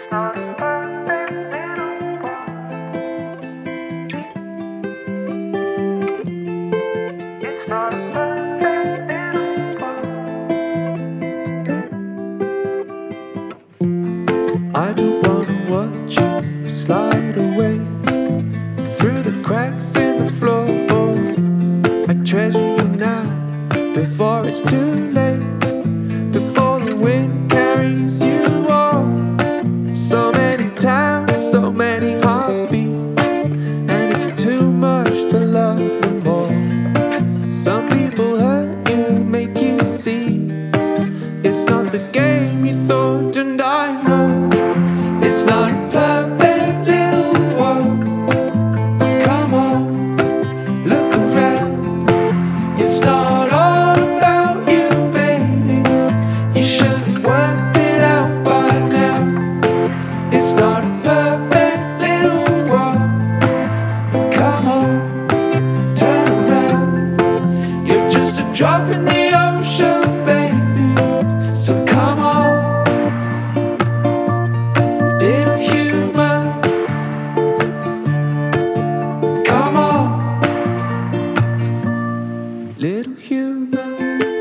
not a perfect little one. It's not a perfect little one. I don't wanna watch you slide away through the cracks in the floorboards. I treasure you now before it's too late, before the wind carries you off. So many times, so many heartbeats, and it's too much to love them all. Some people hurt you, make you see it's not the game you thought, and I know it's not a perfect little world. But come on, look around. It's not all about you, baby. You should have worked it out by now. It's not a perfect little world. But come on, turn around. You're just a drop in the ocean, baby. So come on, little human. Come on, little human.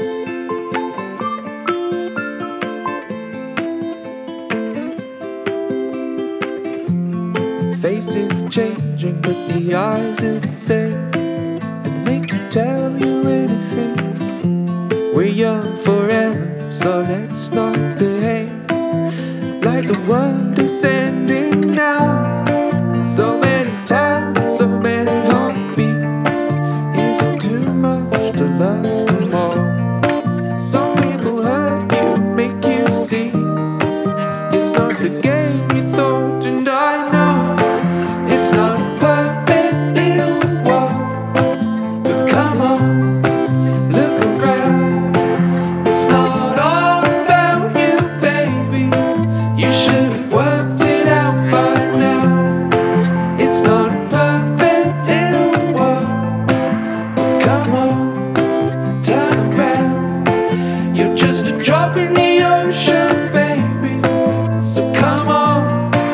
Faces changing, but the eyes are the same, and they can tell you anything. We're young forever, so let's not behave like the world is ending now. So many times, so many heartbeats. Is it too much to love them all? Some people hurt you, make you see it's not the game you thought, and I know it's not a perfect little world. But come on, look around. It's not all about you, baby. You should have worked it out by now. It's not a perfect little world. But come on, turn around. You're just a drop in the ocean, baby. So come on,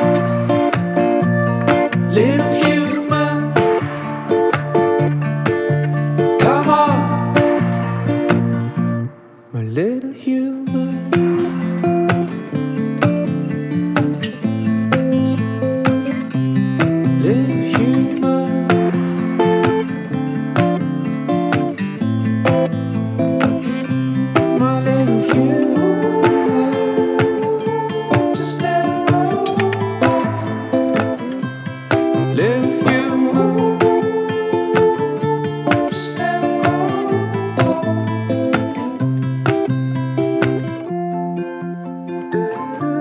little human. Come on, my little human. Little human. My little human. Just let it go. Little human. Just let it go.